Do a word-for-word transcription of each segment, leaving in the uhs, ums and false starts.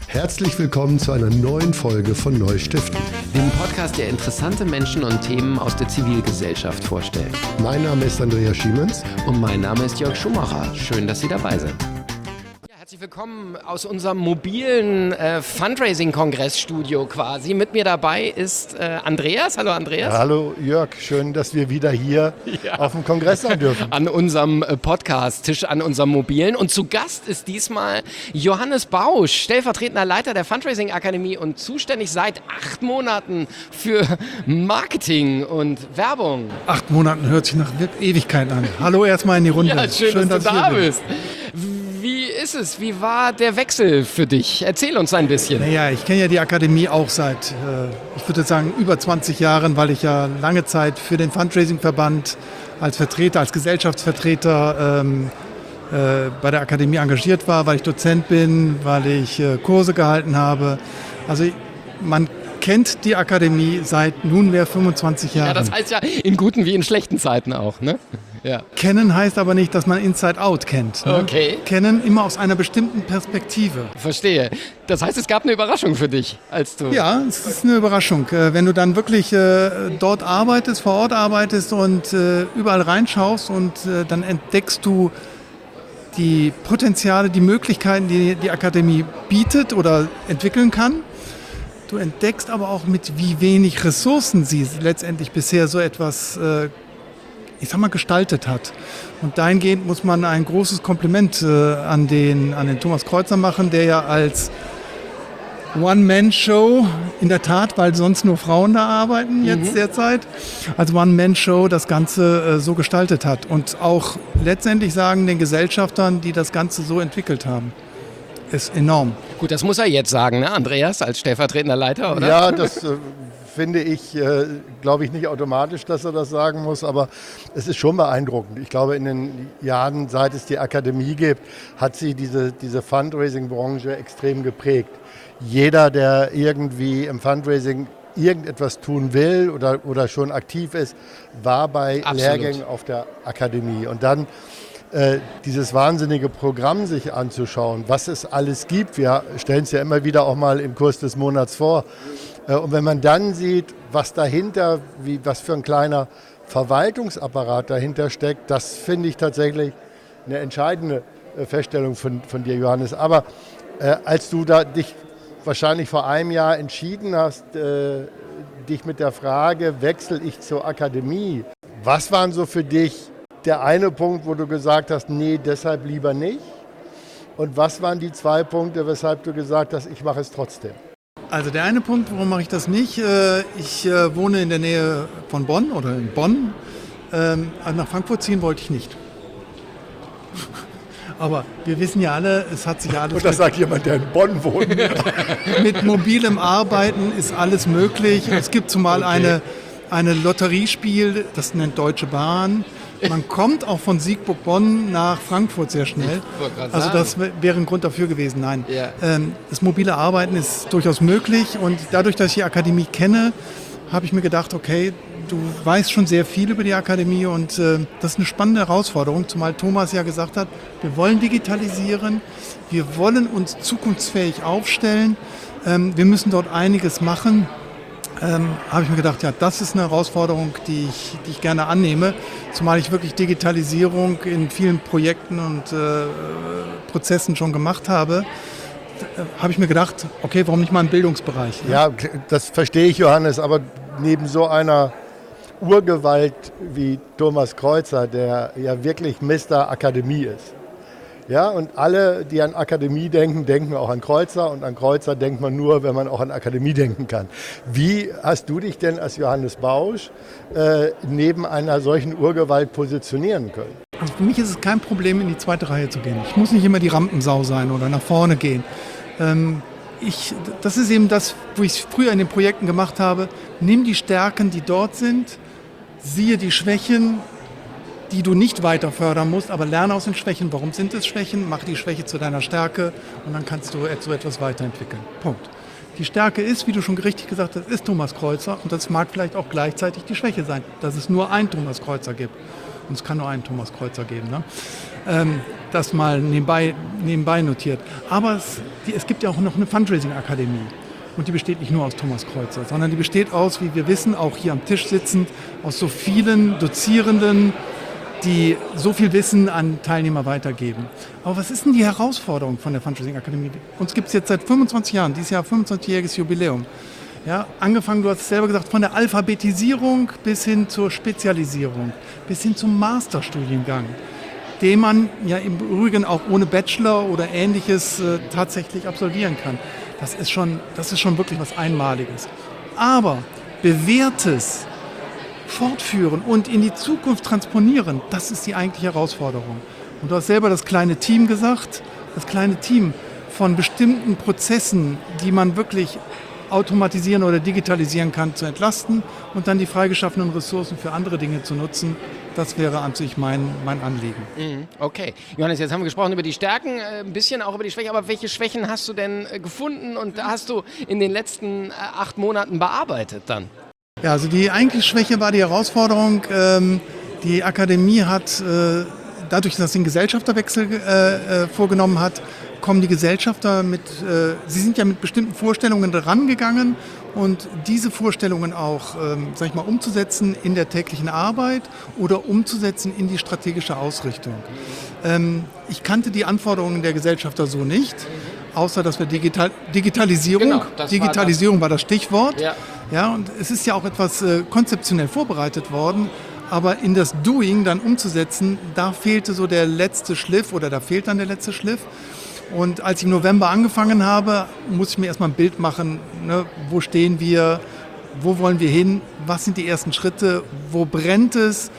Herzlich willkommen zu einer neuen Folge von Neustiften, dem Podcast, der interessante Menschen und Themen aus der Zivilgesellschaft vorstellt. Mein Name ist Andreas Schiemens. Und mein Name ist Jörg Schumacher. Schön, dass Sie dabei sind. Herzlich willkommen aus unserem mobilen äh, Fundraising-Kongressstudio quasi. Mit mir dabei ist äh, Andreas. Hallo Andreas. Ja, hallo Jörg, schön, dass wir wieder hier ja. auf dem Kongress sein dürfen. An unserem äh, Podcast-Tisch, an unserem mobilen. Und zu Gast ist diesmal Johannes Bausch, stellvertretender Leiter der Fundraising-Akademie und zuständig seit acht Monaten für Marketing und Werbung. Acht Monaten hört sich nach Ewigkeit an. Hallo erstmal in die Runde. Ja, schön, schön dass, dass du da bist. Wie ist es? Wie war der Wechsel für dich? Erzähl uns ein bisschen. Naja, ich kenne ja die Akademie auch seit, äh, ich würde sagen, über zwanzig Jahren, weil ich ja lange Zeit für den Fundraising-Verband als Vertreter, als Gesellschaftsvertreter ähm, äh, bei der Akademie engagiert war, weil ich Dozent bin, weil ich äh, Kurse gehalten habe. Also man kennt die Akademie seit nunmehr fünfundzwanzig Jahren. Ja, das heißt ja in guten wie in schlechten Zeiten auch, ne? Ja. Kennen heißt aber nicht, dass man Inside Out kennt. Ne? Okay. Kennen immer aus einer bestimmten Perspektive. Verstehe. Das heißt, es gab eine Überraschung für dich, als du... Ja, es ist eine Überraschung. Wenn du dann wirklich dort arbeitest, vor Ort arbeitest und überall reinschaust und dann entdeckst du die Potenziale, die Möglichkeiten, die die Akademie bietet oder entwickeln kann. Du entdeckst aber auch, mit wie wenig Ressourcen sie letztendlich bisher so etwas ich sag mal, gestaltet hat. Und dahingehend muss man ein großes Kompliment äh, an, den, an den Thomas Kreuzer machen, der ja als One-Man-Show, in der Tat, weil sonst nur Frauen da arbeiten jetzt mhm. derzeit, als One-Man-Show das Ganze äh, so gestaltet hat. Und auch letztendlich sagen den Gesellschaftern, die das Ganze so entwickelt haben, ist enorm. Gut, das muss er jetzt sagen, ne, Andreas, als stellvertretender Leiter, oder? Ja, das... Äh finde ich, äh, glaube ich nicht automatisch, dass er das sagen muss, aber es ist schon beeindruckend. Ich glaube, in den Jahren, seit es die Akademie gibt, hat sie diese, diese Fundraising-Branche extrem geprägt. Jeder, der irgendwie im Fundraising irgendetwas tun will oder, oder schon aktiv ist, war bei Absolut. Lehrgängen auf der Akademie. Und dann äh, dieses wahnsinnige Programm sich anzuschauen, was es alles gibt. Wir stellen es ja immer wieder auch mal im Kurs des Monats vor. Und wenn man dann sieht, was dahinter, wie, was für ein kleiner Verwaltungsapparat dahinter steckt, das finde ich tatsächlich eine entscheidende Feststellung von, von dir, Johannes. Aber äh, als du da dich wahrscheinlich vor einem Jahr entschieden hast, äh, dich mit der Frage, wechsle ich zur Akademie, was waren so für dich der eine Punkt, wo du gesagt hast, nee, deshalb lieber nicht? Und was waren die zwei Punkte, weshalb du gesagt hast, ich mache es trotzdem? Also der eine Punkt, warum mache ich das nicht? Ich wohne in der Nähe von Bonn oder in Bonn. Also nach Frankfurt ziehen wollte ich nicht. Aber wir wissen ja alle, es hat sich alles... Und das sagt jemand, der in Bonn wohnt. Mit mobilem Arbeiten ist alles möglich. Es gibt zumal okay. eine, eine Lotteriespiel, das nennt Deutsche Bahn. Man kommt auch von Siegburg-Bonn nach Frankfurt sehr schnell. Also das wäre ein Grund dafür gewesen. Nein, ja. ähm, das mobile Arbeiten ist durchaus möglich und dadurch, dass ich die Akademie kenne, habe ich mir gedacht, okay, du weißt schon sehr viel über die Akademie und äh, das ist eine spannende Herausforderung, zumal Thomas ja gesagt hat, wir wollen digitalisieren, wir wollen uns zukunftsfähig aufstellen, ähm, wir müssen dort einiges machen. Ähm, habe ich mir gedacht, ja, das ist eine Herausforderung, die ich, die ich gerne annehme, zumal ich wirklich Digitalisierung in vielen Projekten und äh, Prozessen schon gemacht habe, äh, habe ich mir gedacht, okay, warum nicht mal im Bildungsbereich? Ne? Ja, das verstehe ich, Johannes, aber neben so einer Urgewalt wie Thomas Kreuzer, der ja wirklich Mister Akademie ist, ja, und alle, die an Akademie denken, denken auch an Kreuzer und an Kreuzer denkt man nur, wenn man auch an Akademie denken kann. Wie hast du dich denn als Johannes Bausch äh, neben einer solchen Urgewalt positionieren können? Also für mich ist es kein Problem, in die zweite Reihe zu gehen. Ich muss nicht immer die Rampensau sein oder nach vorne gehen. Ähm, ich, das ist eben das, wo ich früher in den Projekten gemacht habe. Nimm die Stärken, die dort sind, siehe die Schwächen, die du nicht weiter fördern musst, aber lerne aus den Schwächen. Warum sind es Schwächen? Mach die Schwäche zu deiner Stärke und dann kannst du so etwas weiterentwickeln. Punkt. Die Stärke ist, wie du schon richtig gesagt hast, ist Thomas Kreuzer und das mag vielleicht auch gleichzeitig die Schwäche sein, dass es nur einen Thomas Kreuzer gibt. und es kann nur einen Thomas Kreuzer geben, ne? ähm, das mal nebenbei, nebenbei notiert. Aber es, die, es gibt ja auch noch eine Fundraising-Akademie. Und die besteht nicht nur aus Thomas Kreuzer, sondern die besteht aus, wie wir wissen, auch hier am Tisch sitzend, aus so vielen Dozierenden, die so viel Wissen an Teilnehmer weitergeben. Aber was ist denn die Herausforderung von der Fundraising-Akademie? Uns gibt es jetzt seit fünfundzwanzig Jahren, dieses Jahr fünfundzwanzigjähriges Jubiläum. Ja, angefangen, du hast es selber gesagt, von der Alphabetisierung bis hin zur Spezialisierung, bis hin zum Masterstudiengang, den man ja im Übrigen auch ohne Bachelor oder Ähnliches äh, tatsächlich absolvieren kann. Das ist schon, das ist schon wirklich was Einmaliges. Aber bewährtes fortführen und in die Zukunft transponieren, das ist die eigentliche Herausforderung. Und du hast selber das kleine Team gesagt, das kleine Team von bestimmten Prozessen, die man wirklich automatisieren oder digitalisieren kann, zu entlasten und dann die freigeschaffenen Ressourcen für andere Dinge zu nutzen. Das wäre an sich mein, mein Anliegen. Mhm, okay. Johannes, jetzt haben wir gesprochen über die Stärken, äh, ein bisschen auch über die Schwächen, aber welche Schwächen hast du denn äh, gefunden und hast du in den letzten äh, acht Monaten bearbeitet dann? Ja, also die eigentliche Schwäche war die Herausforderung, ähm, die Akademie hat, äh, dadurch, dass sie einen Gesellschafterwechsel äh, äh, vorgenommen hat, kommen die Gesellschafter mit, äh, sie sind ja mit bestimmten Vorstellungen rangegangen und diese Vorstellungen auch, ähm, sag ich mal, umzusetzen in der täglichen Arbeit oder umzusetzen in die strategische Ausrichtung. Ähm, ich kannte die Anforderungen der Gesellschafter so nicht, außer dass wir Digital, Digitalisierung, genau, das Digitalisierung war das, war das Stichwort. Ja. Ja, und es ist ja auch etwas äh, konzeptionell vorbereitet worden, aber in das Doing dann umzusetzen, da fehlte so der letzte Schliff oder da fehlt dann der letzte Schliff. Und als ich im November angefangen habe, musste ich mir erstmal ein Bild machen, ne, wo stehen wir, wo wollen wir hin, was sind die ersten Schritte, wo brennt es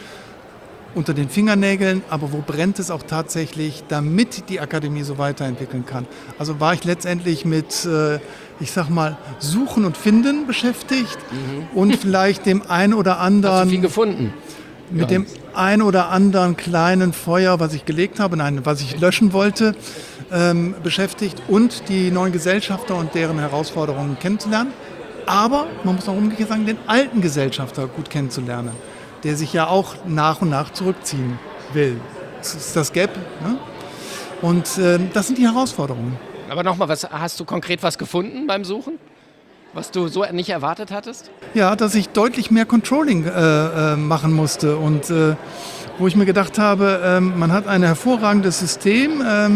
unter den Fingernägeln, aber wo brennt es auch tatsächlich, damit die Akademie so weiterentwickeln kann. Also war ich letztendlich mit, äh, ich sag mal, Suchen und Finden beschäftigt mhm. und vielleicht dem ein oder anderen... Hast du viel gefunden? Mit dem ein oder anderen kleinen Feuer, was ich gelegt habe, nein, was ich löschen wollte, ähm, beschäftigt und die neuen Gesellschafter und deren Herausforderungen kennenzulernen. Aber, man muss auch umgekehrt sagen, den alten Gesellschafter gut kennenzulernen, der sich ja auch nach und nach zurückziehen will. Das ist das Gap. Ne? Und äh, das sind die Herausforderungen. Aber nochmal, was, hast du konkret was gefunden beim Suchen? Was du so nicht erwartet hattest? Ja, dass ich deutlich mehr Controlling äh, äh, machen musste und äh, wo ich mir gedacht habe, äh, man hat ein hervorragendes System, äh,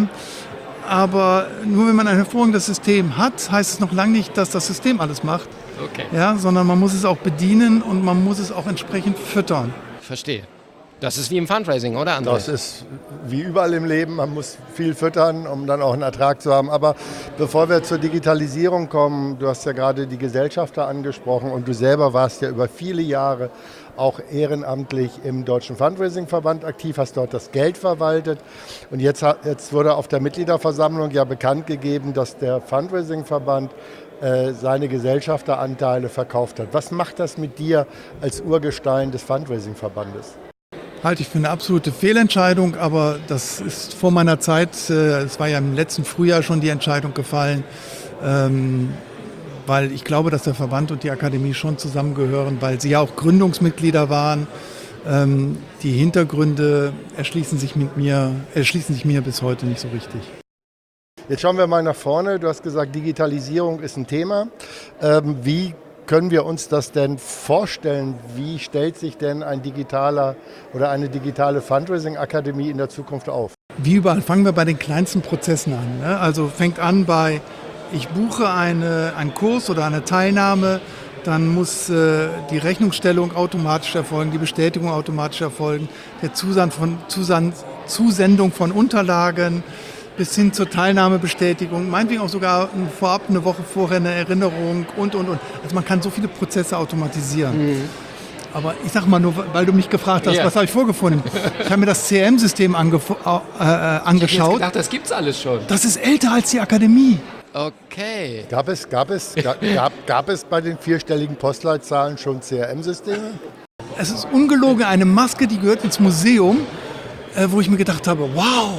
aber nur wenn man ein hervorragendes System hat, heißt es noch lange nicht, dass das System alles macht. Okay. Ja, sondern man muss es auch bedienen und man muss es auch entsprechend füttern. Verstehe. Das ist wie im Fundraising, oder André? Das ist wie überall im Leben. Man muss viel füttern, um dann auch einen Ertrag zu haben. Aber bevor wir zur Digitalisierung kommen, du hast ja gerade die Gesellschafter angesprochen und du selber warst ja über viele Jahre auch ehrenamtlich im Deutschen Fundraising-Verband aktiv, hast dort das Geld verwaltet. Und jetzt, jetzt wurde auf der Mitgliederversammlung ja bekannt gegeben, dass der Fundraising-Verband äh, seine Gesellschafteranteile verkauft hat. Was macht das mit dir als Urgestein des Fundraising-Verbandes? Halte ich für eine absolute Fehlentscheidung, aber das ist vor meiner Zeit, es war ja im letzten Frühjahr schon die Entscheidung gefallen, ähm, weil ich glaube, dass der Verband und die Akademie schon zusammengehören, weil sie ja auch Gründungsmitglieder waren. Ähm, die Hintergründe erschließen sich mit mir, erschließen sich mir bis heute nicht so richtig. Jetzt schauen wir mal nach vorne. Du hast gesagt, Digitalisierung ist ein Thema. Ähm, wie können wir uns das denn vorstellen? Wie stellt sich denn ein digitaler oder eine digitale Fundraising-Akademie in der Zukunft auf? Wie überall fangen wir bei den kleinsten Prozessen an. Ne? Also fängt an bei, ich buche eine, einen Kurs oder eine Teilnahme, dann muss äh, die Rechnungsstellung automatisch erfolgen, die Bestätigung automatisch erfolgen, der Zusand von, Zusand, Zusendung von Unterlagen, bis hin zur Teilnahmebestätigung, meinetwegen auch sogar vorab eine Woche vorher eine Erinnerung und, und, und. Also man kann so viele Prozesse automatisieren. Mhm. Aber ich sag mal nur, weil du mich gefragt hast, ja. Was habe ich vorgefunden? Ich habe mir das C R M-System angef- äh, äh, angeschaut. Ich habe gedacht, das gibt's alles schon. Das ist älter als die Akademie. Okay. Gab es, gab es, gab, gab es bei den vierstelligen Postleitzahlen schon C R M-Systeme? Es ist ungelogen eine Maske, die gehört ins Museum, äh, wo ich mir gedacht habe, wow,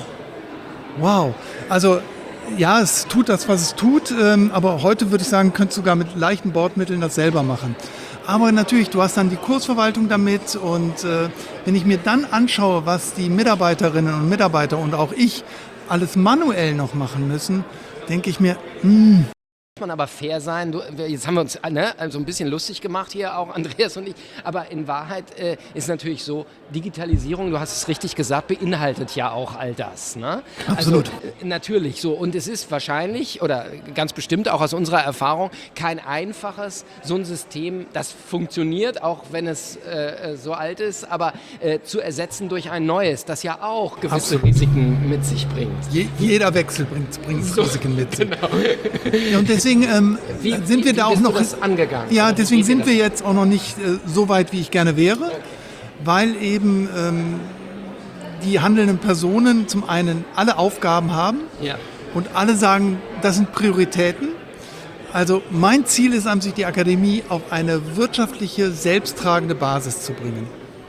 wow. Also ja, es tut das, was es tut, ähm, aber heute würde ich sagen, könntest du sogar mit leichten Bordmitteln das selber machen. Aber natürlich, du hast dann die Kursverwaltung damit und äh, wenn ich mir dann anschaue, was die Mitarbeiterinnen und Mitarbeiter und auch ich alles manuell noch machen müssen, denke ich mir, mh, Muss man aber fair sein. Du, jetzt haben wir uns ne, so ein bisschen lustig gemacht hier, auch Andreas und ich. Aber in Wahrheit äh, ist natürlich so, Digitalisierung, du hast es richtig gesagt, beinhaltet ja auch all das. Ne? Absolut. Also, äh, natürlich so. Und es ist wahrscheinlich, oder ganz bestimmt auch aus unserer Erfahrung, kein einfaches, so ein System, das funktioniert, auch wenn es äh, so alt ist, aber äh, zu ersetzen durch ein neues, das ja auch gewisse Absolut. Risiken mit sich bringt. Je, jeder Wechsel bringt, bringt So, Risiken mit sich. Genau. Ja, und deswegen ähm, Wie, sind wir wie, da wie auch bist noch. du das angegangen? Ja, deswegen Wie geht sind wir jetzt auch noch nicht äh, so weit, wie ich gerne wäre, weil eben ähm, die handelnden Personen zum einen alle Aufgaben haben Ja. und alle sagen, das sind Prioritäten. Also mein Ziel ist an sich, die Akademie auf eine wirtschaftliche, selbsttragende Basis zu bringen.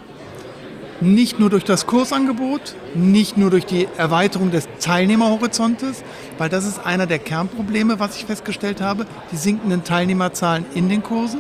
Nicht nur durch das Kursangebot, nicht nur durch die Erweiterung des Teilnehmerhorizontes, weil das ist einer der Kernprobleme, was ich festgestellt habe, die sinkenden Teilnehmerzahlen in den Kursen.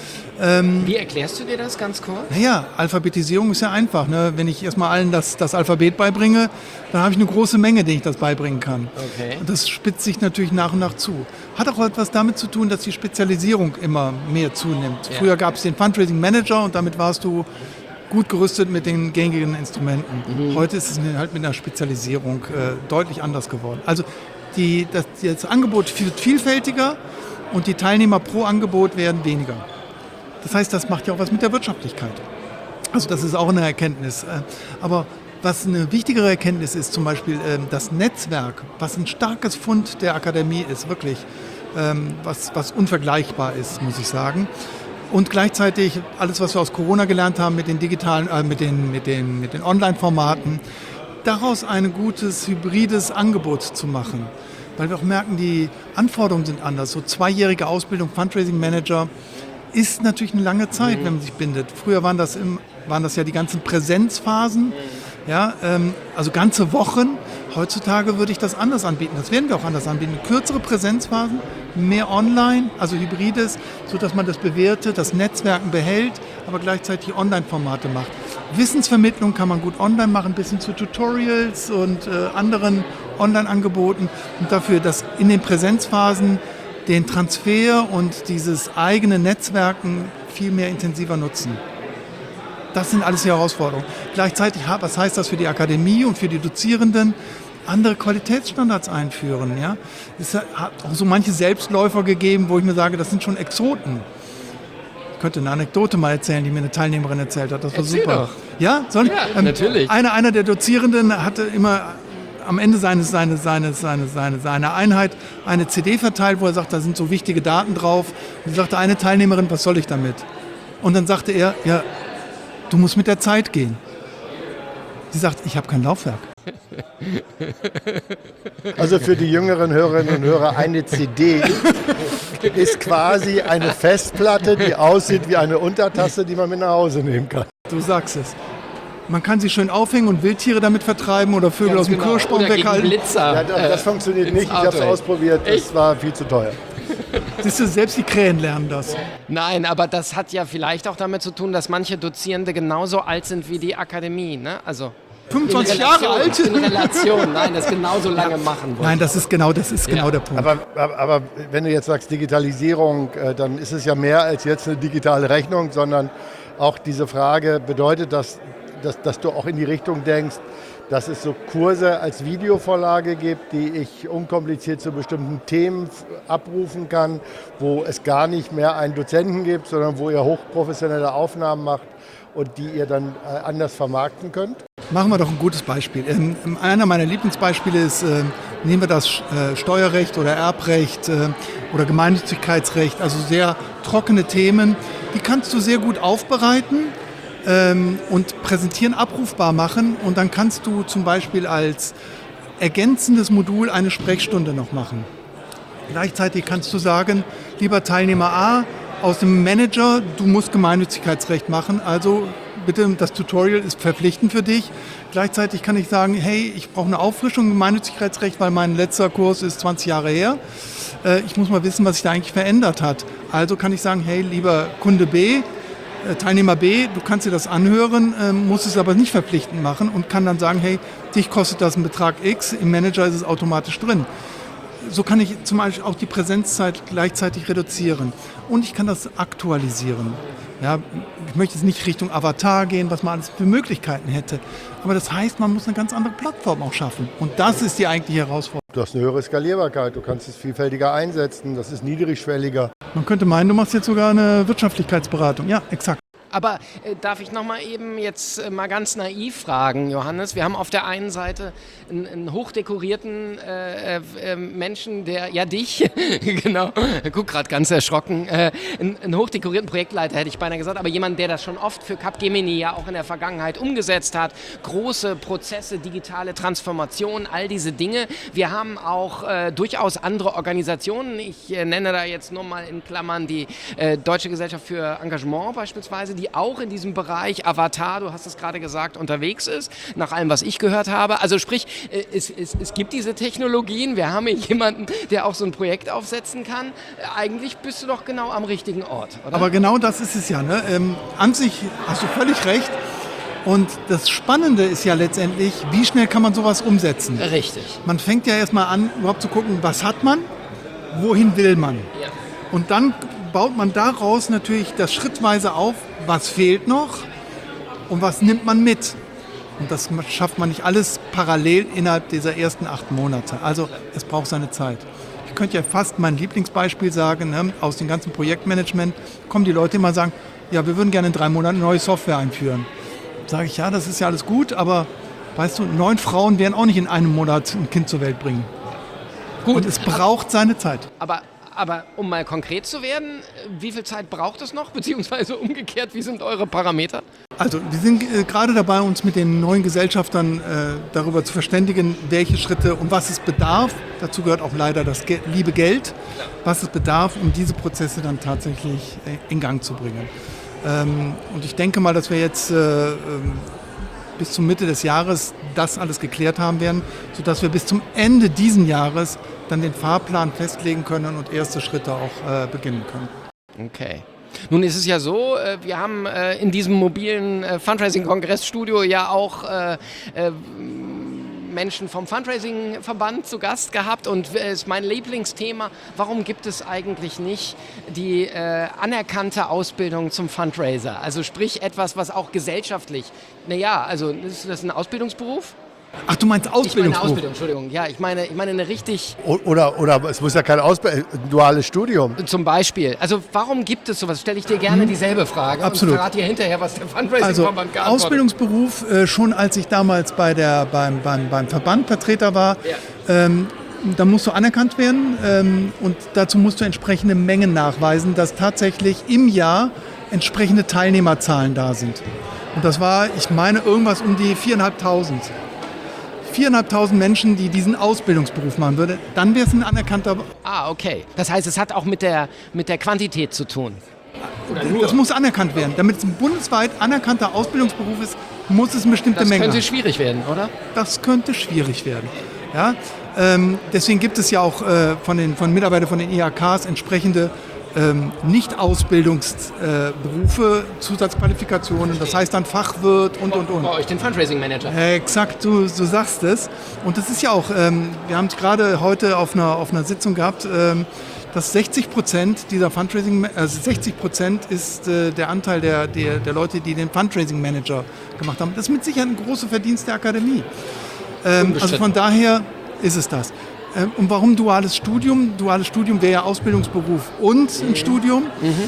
Wie erklärst du dir das ganz kurz? Naja, Alphabetisierung ist ja einfach. Ne? Wenn ich erstmal allen das, das Alphabet beibringe, dann habe ich eine große Menge, denen ich das beibringen kann. Okay. Und das spitzt sich natürlich nach und nach zu. Hat auch etwas damit zu tun, dass die Spezialisierung immer mehr zunimmt. Ja. Früher gab es den Fundraising Manager und damit warst du gut gerüstet mit den gängigen Instrumenten. Mhm. Heute ist es halt mit einer Spezialisierung äh, deutlich anders geworden. Also die, das, das Angebot wird vielfältiger und die Teilnehmer pro Angebot werden weniger. Das heißt, das macht ja auch was mit der Wirtschaftlichkeit. Also das ist auch eine Erkenntnis. Äh, Aber was eine wichtigere Erkenntnis ist, zum Beispiel äh, das Netzwerk, was ein starkes Fund der Akademie ist, wirklich, ähm, was, was unvergleichbar ist, muss ich sagen. Und gleichzeitig alles, was wir aus Corona gelernt haben mit den digitalen, äh, mit den, mit den, mit den Online-Formaten, daraus ein gutes, hybrides Angebot zu machen. Weil wir auch merken, die Anforderungen sind anders. So zweijährige Ausbildung Fundraising Manager ist natürlich eine lange Zeit, wenn man sich bindet. Früher waren das, im, waren das ja die ganzen Präsenzphasen, ja, ähm, also ganze Wochen. Heutzutage würde ich das anders anbieten. Das werden wir auch anders anbieten. Kürzere Präsenzphasen, mehr online, also hybrides, sodass man das bewertet, das Netzwerken behält, aber gleichzeitig Online-Formate macht. Wissensvermittlung kann man gut online machen, bis hin zu Tutorials und äh, anderen Online-Angeboten. Und dafür, dass in den Präsenzphasen den Transfer und dieses eigene Netzwerken viel mehr intensiver nutzen. Das sind alles die Herausforderungen. Gleichzeitig, was heißt das für die Akademie und für die Dozierenden? Andere Qualitätsstandards einführen. Ja? Es hat auch so manche Selbstläufer gegeben, wo ich mir sage, das sind schon Exoten. Ich könnte eine Anekdote mal erzählen, die mir eine Teilnehmerin erzählt hat. Das war Erzähl super. doch. Ja, soll, Ja, natürlich. Einer, einer der Dozierenden hatte immer am Ende seines, seines, seines, seines, seines, seiner Einheit eine C D verteilt, wo er sagt, da sind so wichtige Daten drauf. Und sie sagte eine Teilnehmerin, was soll ich damit? Und dann sagte er, ja, du musst mit der Zeit gehen. Sie sagt, ich habe kein Laufwerk. Also für die jüngeren Hörerinnen und Hörer, eine C D ist quasi eine Festplatte, die aussieht wie eine Untertasse, die man mit nach Hause nehmen kann. Du sagst es. Man kann sie schön aufhängen und Wildtiere damit vertreiben oder Vögel Ganz aus dem genau. Kirschbaum Oder gegen weghalten. Blitzer. Ja, das, das funktioniert ins nicht, ich habe es Auto. ausprobiert, Echt? das war viel zu teuer. Siehst du, selbst die Krähen lernen das. Nein, aber das hat ja vielleicht auch damit zu tun, dass manche Dozierende genauso alt sind wie die Akademie. Ne? Also fünfundzwanzig in Jahre Relation- alt? In Relation, nein, das genauso lange machen wollen. Nein, das ist genau, das ist genau Ja. der Punkt. Aber, aber, aber wenn du jetzt sagst Digitalisierung, äh, dann ist es ja mehr als jetzt eine digitale Rechnung, sondern auch diese Frage bedeutet, dass, dass, dass du auch in die Richtung denkst, dass es so Kurse als Videovorlage gibt, die ich unkompliziert zu bestimmten Themen f- abrufen kann, wo es gar nicht mehr einen Dozenten gibt, sondern wo ihr hochprofessionelle Aufnahmen macht und die ihr dann äh, anders vermarkten könnt? Machen wir doch ein gutes Beispiel. Ähm, einer meiner Lieblingsbeispiele ist, äh, nehmen wir das äh, Steuerrecht oder Erbrecht äh, oder Gemeinnützigkeitsrecht, also sehr trockene Themen. Die kannst du sehr gut aufbereiten ähm, und präsentieren, abrufbar machen und dann kannst du zum Beispiel als ergänzendes Modul eine Sprechstunde noch machen. Gleichzeitig kannst du sagen, lieber Teilnehmer A, aus dem Manager, du musst Gemeinnützigkeitsrecht machen, also bitte, das Tutorial ist verpflichtend für dich. Gleichzeitig kann ich sagen, hey, ich brauche eine Auffrischung im Gemeinnützigkeitsrecht, weil mein letzter Kurs ist zwanzig Jahre her. Äh, ich muss mal wissen, was sich da eigentlich verändert hat. Also kann ich sagen, hey, lieber Kunde B, äh, Teilnehmer B, du kannst dir das anhören, äh, musst es aber nicht verpflichtend machen und kann dann sagen, hey, dich kostet das einen Betrag X, im Manager ist es automatisch drin. So kann ich zum Beispiel auch die Präsenzzeit gleichzeitig reduzieren und ich kann das aktualisieren. Ja, ich möchte jetzt nicht Richtung Avatar gehen, was man alles für Möglichkeiten hätte. Aber das heißt, man muss eine ganz andere Plattform auch schaffen. Und das ist die eigentliche Herausforderung. Du hast eine höhere Skalierbarkeit, du kannst es vielfältiger einsetzen, das ist niedrigschwelliger. Man könnte meinen, du machst jetzt sogar eine Wirtschaftlichkeitsberatung. Ja, exakt. Aber äh, darf ich noch mal eben jetzt äh, mal ganz naiv fragen, Johannes? Wir haben auf der einen Seite einen, einen hochdekorierten äh, äh, Menschen, der, ja dich, genau, guck gerade ganz erschrocken, äh, einen, einen hochdekorierten Projektleiter hätte ich beinahe gesagt, aber jemand, der das schon oft für Capgemini ja auch in der Vergangenheit umgesetzt hat, große Prozesse, digitale Transformation, all diese Dinge. Wir haben auch äh, durchaus andere Organisationen, ich äh, nenne da jetzt nur mal in Klammern die äh, Deutsche Gesellschaft für Engagement beispielsweise, die auch in diesem Bereich Avatar, du hast es gerade gesagt, unterwegs ist, nach allem, was ich gehört habe. Also sprich, es, es, es gibt diese Technologien, wir haben hier jemanden, der auch so ein Projekt aufsetzen kann. Eigentlich bist du doch genau am richtigen Ort, oder? Aber genau das ist es ja. Ne? Ähm, an sich hast du völlig recht. Und das Spannende ist ja letztendlich, wie schnell kann man sowas umsetzen? Richtig. Man fängt ja erstmal an, überhaupt zu gucken, was hat man, wohin will man? Ja. Und dann baut man daraus natürlich das schrittweise auf, was fehlt noch und was nimmt man mit. Und das schafft man nicht alles parallel innerhalb dieser ersten acht Monate. Also es braucht seine Zeit. Ich könnte ja fast mein Lieblingsbeispiel sagen, ne, aus dem ganzen Projektmanagement kommen die Leute immer und sagen, ja, wir würden gerne in drei Monaten neue Software einführen. Sage ich, ja, das ist ja alles gut, aber weißt du, neun Frauen werden auch nicht in einem Monat ein Kind zur Welt bringen. Gut. Und es braucht seine Zeit. Aber Aber um mal konkret zu werden, wie viel Zeit braucht es noch? Beziehungsweise umgekehrt, wie sind eure Parameter? Also wir sind äh, gerade dabei, uns mit den neuen Gesellschaftern äh, darüber zu verständigen, welche Schritte und was es bedarf. Dazu gehört auch leider das Ge- liebe Geld, was es bedarf, um diese Prozesse dann tatsächlich äh, in Gang zu bringen. Ähm, und ich denke mal, dass wir jetzt äh, äh, bis zur Mitte des Jahres das alles geklärt haben werden, sodass wir bis zum Ende dieses Jahres dann den Fahrplan festlegen können und erste Schritte auch äh, beginnen können. Okay. Nun ist es ja so, äh, wir haben äh, in diesem mobilen äh, Fundraising-Kongressstudio ja auch äh, äh, Menschen vom Fundraising-Verband zu Gast gehabt und es äh, ist mein Lieblingsthema, warum gibt es eigentlich nicht die äh, anerkannte Ausbildung zum Fundraiser? Also sprich etwas, was auch gesellschaftlich, naja, also ist das ein Ausbildungsberuf? Ach, du meinst Ausbildungsberuf? Ich meine Ausbildung, Entschuldigung. Ja, ich meine, ich meine eine richtig... Oder, oder es muss ja kein Ausbildung, ein duales Studium. Zum Beispiel. Also warum gibt es sowas? Stelle ich dir gerne dieselbe Frage. Absolut. Und verrate dir hinterher, was der Fundraising-Verband also, geantwortet. Ausbildungsberuf, äh, schon als ich damals bei der, beim, beim, beim Verband Vertreter war, ja. ähm, da musst du anerkannt werden ähm, und dazu musst du entsprechende Mengen nachweisen, dass tatsächlich im Jahr entsprechende Teilnehmerzahlen da sind. Und das war, ich meine, irgendwas um die viertausendfünfhundert. viertausendfünfhundert Menschen, die diesen Ausbildungsberuf machen würden, dann wäre es ein anerkannter... Ah, okay. Das heißt, es hat auch mit der, mit der Quantität zu tun. Das muss anerkannt werden. Damit es ein bundesweit anerkannter Ausbildungsberuf ist, muss es eine bestimmte das Menge haben. Das könnte schwierig werden, oder? Das könnte schwierig werden. Ja? Ähm, deswegen gibt es ja auch äh, von den von Mitarbeitern von den I H Ks entsprechende ähm, Nicht-Ausbildungsberufe, äh, Zusatzqualifikationen, das heißt dann Fachwirt und, und, und. Bei euch den Fundraising-Manager. Äh, exakt, du, du sagst es. Und das ist ja auch, ähm, wir haben es gerade heute auf einer, auf einer Sitzung gehabt, ähm, dass sechzig Prozent dieser Fundraising, also sechzig Prozent ist äh, der Anteil der, der, der Leute, die den Fundraising-Manager gemacht haben. Das ist mit Sicherheit ein großer Verdienst der Akademie. Ähm, also von daher ist es das. Ähm, und warum duales Studium? Duales Studium wäre ja Ausbildungsberuf und ein mhm. Studium. Mhm.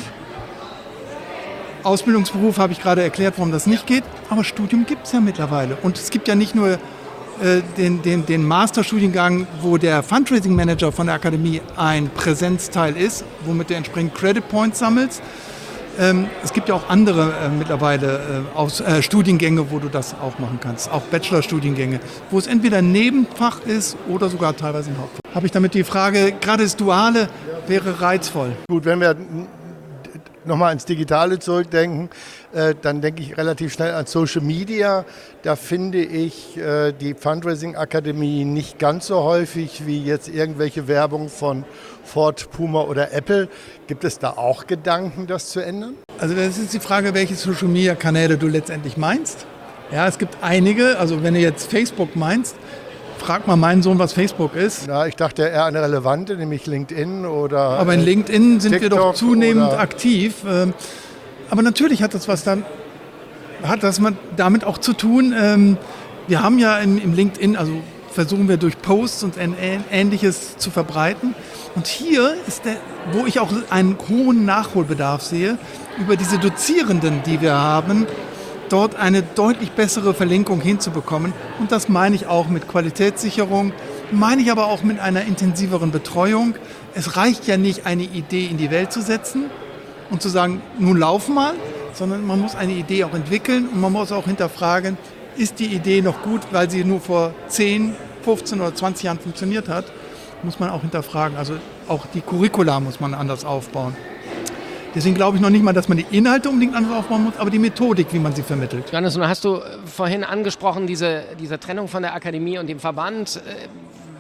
Ausbildungsberuf habe ich gerade erklärt, warum das nicht geht, aber Studium gibt es ja mittlerweile. Und es gibt ja nicht nur äh, den, den, den Masterstudiengang, wo der Fundraising Manager von der Akademie ein Präsenzteil ist, womit du entsprechend Credit Points sammelst. Ähm, es gibt ja auch andere äh, mittlerweile äh, aus, äh, Studiengänge, wo du das auch machen kannst, auch Bachelor-Studiengänge, wo es entweder ein Nebenfach ist oder sogar teilweise ein Hauptfach. Habe ich damit die Frage, gerade das Duale wäre reizvoll. Gut, wenn wir nochmal ins Digitale zurückdenken, äh, dann denke ich relativ schnell an Social Media. Da finde ich äh, die Fundraising-Akademie nicht ganz so häufig wie jetzt irgendwelche Werbung von Ford, Puma oder Apple. Gibt es da auch Gedanken, das zu ändern? Also das ist die Frage, welche Social-Media-Kanäle du letztendlich meinst. Ja, es gibt einige, also wenn du jetzt Facebook meinst, frag mal meinen Sohn, was Facebook ist. Na, ich dachte eher eine relevante, nämlich LinkedIn oder Aber in LinkedIn sind TikTok wir doch zunehmend oder aktiv. Ähm, Aber natürlich hat das was dann, hat das damit auch zu tun. Ähm, Wir haben ja im, im LinkedIn, also versuchen wir durch Posts und Ähnliches zu verbreiten. Und hier ist der, wo ich auch einen hohen Nachholbedarf sehe, über diese Dozierenden, die wir haben, dort eine deutlich bessere Verlinkung hinzubekommen. Und das meine ich auch mit Qualitätssicherung, meine ich aber auch mit einer intensiveren Betreuung. Es reicht ja nicht, eine Idee in die Welt zu setzen und zu sagen, nun lauf mal, sondern man muss eine Idee auch entwickeln und man muss auch hinterfragen, ist die Idee noch gut, weil sie nur vor zehn, fünfzehn oder zwanzig Jahren funktioniert hat, muss man auch hinterfragen. Also auch die Curricula muss man anders aufbauen. Deswegen glaube ich noch nicht mal, dass man die Inhalte unbedingt anders aufbauen muss, aber die Methodik, wie man sie vermittelt. Johannes, nun hast du vorhin angesprochen, diese, diese Trennung von der Akademie und dem Verband, äh,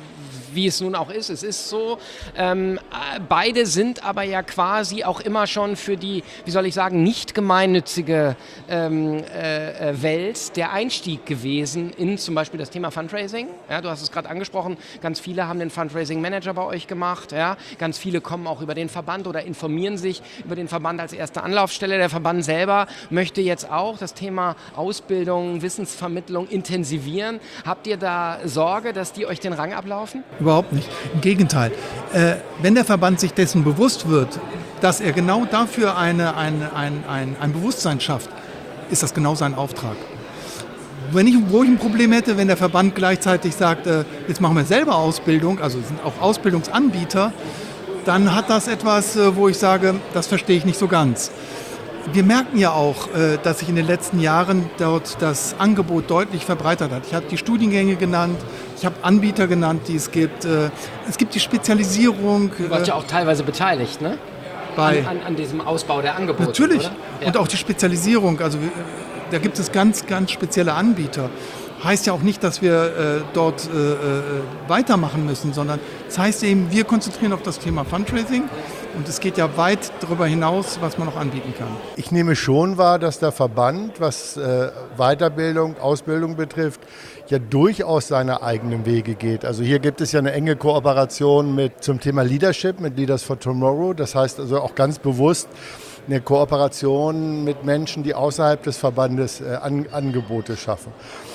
wie es nun auch ist. Es ist so, ähm, beide sind aber ja quasi auch immer schon für die, wie soll ich sagen, nicht gemeinnützige ähm, äh, Welt der Einstieg gewesen in zum Beispiel das Thema Fundraising. Ja, du hast es gerade angesprochen, ganz viele haben den Fundraising-Manager bei euch gemacht. Ja? Ganz viele kommen auch über den Verband oder informieren sich über den Verband als erste Anlaufstelle. Der Verband selber möchte jetzt auch das Thema Ausbildung, Wissensvermittlung intensivieren. Habt ihr da Sorge, dass die euch den Rang ablaufen? Überhaupt nicht. Im Gegenteil. Äh, wenn der Verband sich dessen bewusst wird, dass er genau dafür eine, eine, ein, ein, ein Bewusstsein schafft, ist das genau sein Auftrag. Wenn ich, wo ich ein Problem hätte, wenn der Verband gleichzeitig sagt, äh, jetzt machen wir selber Ausbildung, also sind auch Ausbildungsanbieter, dann hat das etwas, äh, wo ich sage, das verstehe ich nicht so ganz. Wir merken ja auch, äh, dass sich in den letzten Jahren dort das Angebot deutlich verbreitert hat. Ich habe die Studiengänge genannt, ich habe Anbieter genannt, die es gibt. Äh, es gibt die Spezialisierung. Du warst ja auch teilweise beteiligt, ne? Bei An, an, an diesem Ausbau der Angebote. Natürlich. Oder? Ja. Und auch die Spezialisierung. Also da gibt es ganz, ganz spezielle Anbieter. Heißt ja auch nicht, dass wir äh, dort äh, äh, weitermachen müssen, sondern das heißt eben, wir konzentrieren auf das Thema Fundraising. Und es geht ja weit darüber hinaus, was man noch anbieten kann. Ich nehme schon wahr, dass der Verband, was äh, Weiterbildung, Ausbildung betrifft, ja durchaus seine eigenen Wege geht. Also hier gibt es ja eine enge Kooperation mit zum Thema Leadership, mit Leaders for Tomorrow. Das heißt also auch ganz bewusst eine Kooperation mit Menschen, die außerhalb des Verbandes äh, an, Angebote schaffen.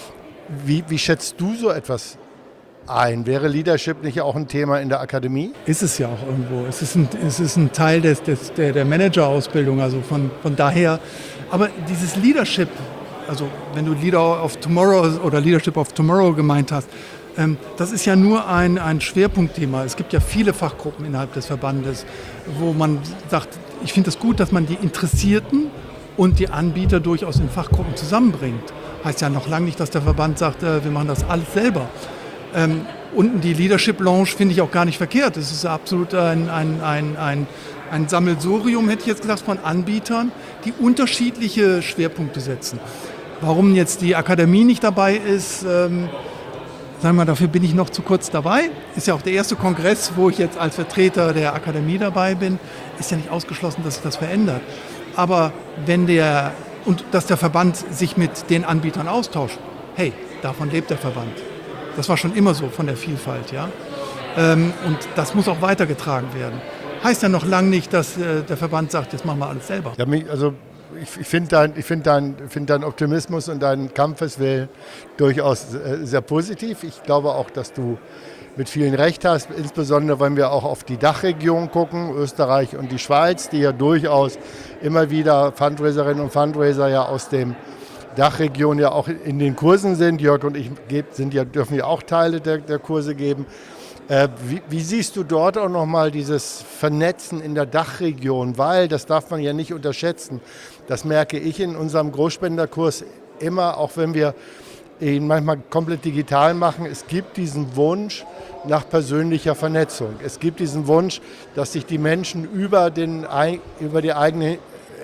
Wie, wie schätzt du so etwas ein? Wäre Leadership nicht auch ein Thema in der Akademie? Ist es ja auch irgendwo. Es ist ein, es ist ein Teil des, des, der, der Managerausbildung, also von, von daher. Aber dieses Leadership, also wenn du Leader of Tomorrow oder Leadership of Tomorrow gemeint hast, ähm, das ist ja nur ein, ein Schwerpunktthema. Es gibt ja viele Fachgruppen innerhalb des Verbandes, wo man sagt, ich finde es gut, dass man die Interessierten und die Anbieter durchaus in Fachgruppen zusammenbringt. Heißt ja noch lange nicht, dass der Verband sagt, äh, wir machen das alles selber. Ähm, unten die Leadership Lounge finde ich auch gar nicht verkehrt. Es ist absolut ein, ein, ein, ein, ein Sammelsurium, hätte ich jetzt gesagt, von Anbietern, die unterschiedliche Schwerpunkte setzen. Warum jetzt die Akademie nicht dabei ist, ähm, sagen wir mal, dafür bin ich noch zu kurz dabei. Ist ja auch der erste Kongress, wo ich jetzt als Vertreter der Akademie dabei bin. Ist ja nicht ausgeschlossen, dass sich das verändert. Aber wenn der, und dass der Verband sich mit den Anbietern austauscht, hey, davon lebt der Verband. Das war schon immer so von der Vielfalt, ja. Ähm, und das muss auch weitergetragen werden. Heißt ja noch lange nicht, dass äh, der Verband sagt, jetzt machen wir alles selber. Ja, mich, also ich, ich finde deinen find dein, find dein Optimismus und deinen Kampfeswillen durchaus äh, sehr positiv. Ich glaube auch, dass du mit vielen recht hast, insbesondere wenn wir auch auf die Dachregion gucken, Österreich und die Schweiz, die ja durchaus immer wieder Fundraiserinnen und Fundraiser ja aus dem Dachregion ja auch in den Kursen sind. Jörg und ich sind ja, dürfen ja auch Teile der, der Kurse geben. Äh, wie, wie siehst du dort auch nochmal dieses Vernetzen in der Dachregion? Weil, das darf man ja nicht unterschätzen, das merke ich in unserem Großspenderkurs immer, auch wenn wir ihn manchmal komplett digital machen, es gibt diesen Wunsch nach persönlicher Vernetzung. Es gibt diesen Wunsch, dass sich die Menschen über, den, über die eigene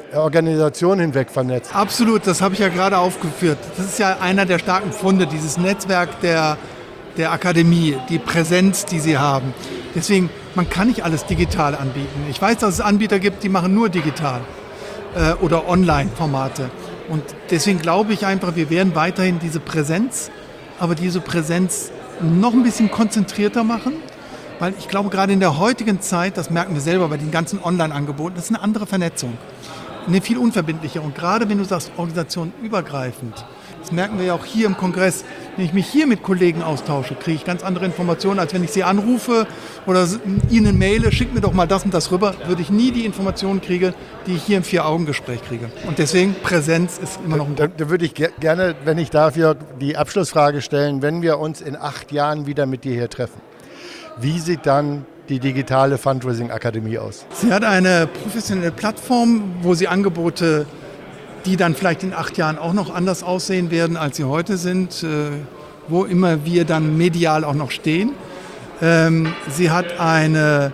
Organisation hinweg vernetzt. Absolut, das habe ich ja gerade aufgeführt. Das ist ja einer der starken Pfunde, dieses Netzwerk der, der Akademie, die Präsenz, die sie haben. Deswegen, man kann nicht alles digital anbieten. Ich weiß, dass es Anbieter gibt, die machen nur digital äh, oder Online-Formate. Und deswegen glaube ich einfach, wir werden weiterhin diese Präsenz, aber diese Präsenz noch ein bisschen konzentrierter machen. Weil ich glaube, gerade in der heutigen Zeit, das merken wir selber bei den ganzen Online-Angeboten, das ist eine andere Vernetzung. Eine viel unverbindlichere. Und gerade wenn du sagst, organisationenübergreifend, das merken wir ja auch hier im Kongress, wenn ich mich hier mit Kollegen austausche, kriege ich ganz andere Informationen, als wenn ich sie anrufe oder ihnen maile, schick mir doch mal das und das rüber, würde ich nie die Informationen kriegen, die ich hier im Vier-Augen-Gespräch kriege. Und deswegen, Präsenz ist immer noch ein Da, da würde ich ge- gerne, wenn ich darf, Jörg, die Abschlussfrage stellen, wenn wir uns in acht Jahren wieder mit dir hier treffen. Wie sieht dann die digitale Fundraising-Akademie aus? Sie hat eine professionelle Plattform, wo sie Angebote, die dann vielleicht in acht Jahren auch noch anders aussehen werden, als sie heute sind, äh, wo immer wir dann medial auch noch stehen. Ähm, sie hat eine,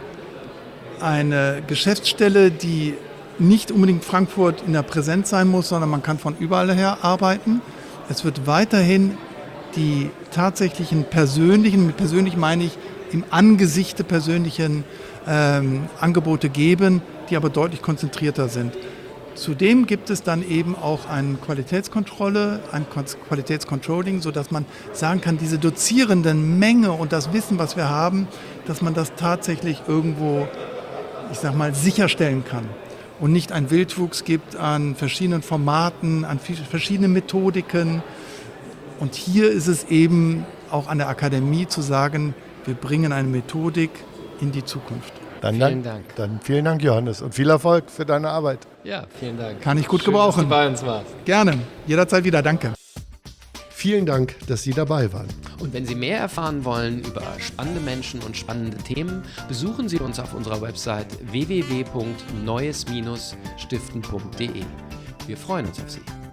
eine Geschäftsstelle, die nicht unbedingt Frankfurt in der Präsenz sein muss, sondern man kann von überall her arbeiten. Es wird weiterhin die tatsächlichen persönlichen, mit persönlich meine ich, im Angesicht der persönlichen ähm, Angebote geben, die aber deutlich konzentrierter sind. Zudem gibt es dann eben auch eine Qualitätskontrolle, ein Qualitätscontrolling, sodass man sagen kann, diese dozierenden Menge und das Wissen, was wir haben, dass man das tatsächlich irgendwo, ich sag mal, sicherstellen kann. Und nicht einen Wildwuchs gibt an verschiedenen Formaten, an verschiedenen Methodiken. Und hier ist es eben auch an der Akademie zu sagen, wir bringen eine Methodik in die Zukunft. Dann, Vielen dann, Dank. Dann vielen Dank, Johannes, und viel Erfolg für deine Arbeit. Ja, vielen Dank. Kann ich gut Schön, gebrauchen. dass du bei uns warst. Gerne, jederzeit wieder, danke. Vielen Dank, dass Sie dabei waren. Und wenn Sie mehr erfahren wollen über spannende Menschen und spannende Themen, besuchen Sie uns auf unserer Website w w w punkt neues Bindestrich stiften punkt d e. Wir freuen uns auf Sie.